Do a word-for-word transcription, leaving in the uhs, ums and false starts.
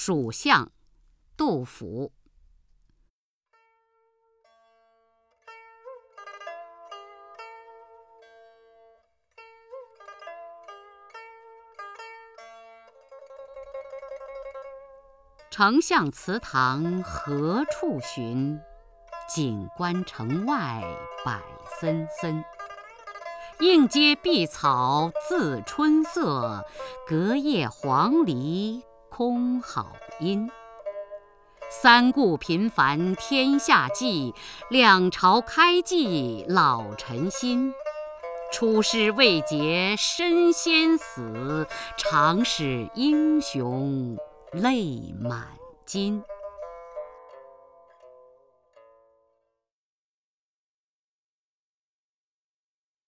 蜀相，杜甫。丞相祠堂何处寻？锦官城外柏森森。映阶碧草自春色，隔叶黄鹂空好音。三顾频烦天下计，两朝开济老臣心。出师未捷身先死，常使英雄泪满襟。